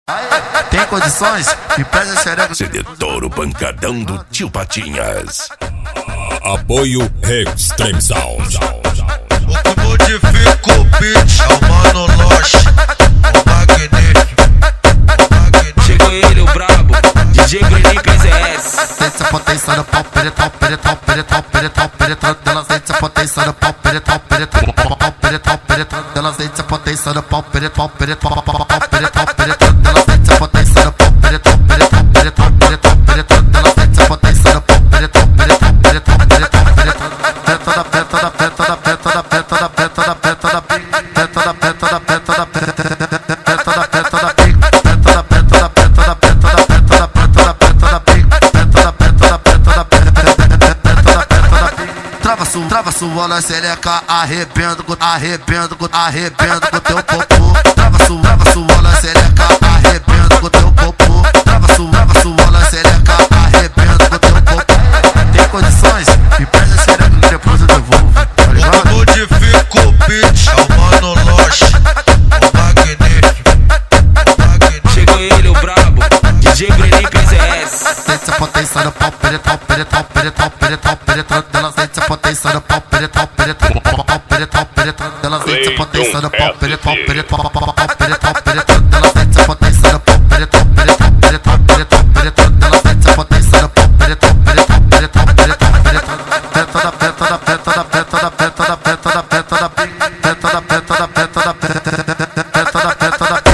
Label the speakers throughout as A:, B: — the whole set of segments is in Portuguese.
A: Tem condições? Me presta a xereca.
B: CD Touro Pancadão do Tio Patinhas.
C: Apoio Extreme Sound.
D: O que modifica o beat é o Mano Loche, o magnífico.
E: Chegou ele, o brabo, DJ Greninho PZS.
A: Sente a potência no pau, peretão, peretão, peretão, peretão, peretão. Ela sente a potência no pau, peretão, peretão, peretão, peretão. Ela sente a potência no pau, peretão, peretão, peretão, peretão. Ela sente a potência no pau, peretão, peretão, peretão, peretão, peretão. Ela sente a potência no pau, peretão, peretão, peretão, peretão, peretão. Peta da peta da peta da peta da peta da peta da peta da peta da peta da peta da peta da peta da Trava sua xereca, arrebendo com teu popô. Trava sua xereca, arrebendo com teu popô. Trava sua xereca, arrebendo com teu popô. Tem condições? Me presta a xereca que depois eu devolvo.
D: O que modifica o beat é o Mano Loche, o magnífico.
E: Chegou ele, o brabo, DJ Greninho PZS.
A: Sente a potência no pau, peretão, peretão, peretão, peretão, peretão. Ela sente a potência no pau, peretão, peretão, peretão, peretão. Ela sente a potência no pau, peretão, peretão, peretão, peretão. Ela sente a potência no pau, peretão, peretão, peretão, peretão, peretão. Ela sente a potência no pau, peretão, peretão, peretão, peretão, peretão. Peta da peta da peta da peta da peta da peta da peta da peta da peta da peta da peta da peta da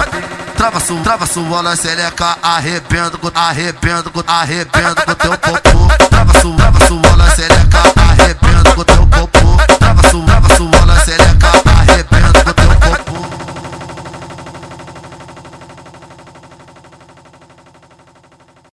A: Trava sua xereca, arrebendo com teu popô.